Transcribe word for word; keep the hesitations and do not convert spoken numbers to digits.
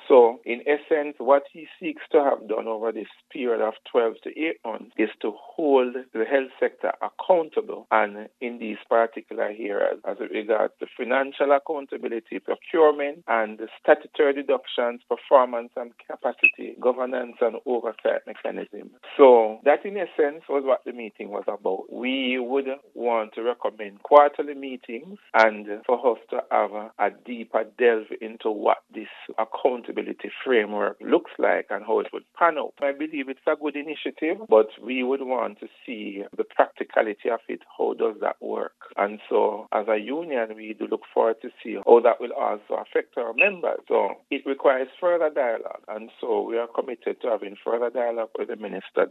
So, in essence, what he seeks to have done over this period of twelve to eight months is to hold the health sector accountable, and in these particular areas as it regards to financial accountability, procurement, and the statutory deductions, performance and capacity, governance and oversight mechanism. So that in essence was what the meeting was about. We would want to recommend quarterly meetings and for us to have a, a deeper delve into what this accountability framework looks like and how it would pan out. I believe it's a good initiative, but we would want to see the practicality of it. How does that work? And so as a union, we do look forward to see how that will also affect our members. So it requires further dialogue, and so we are committed to having further dialogue with the minister.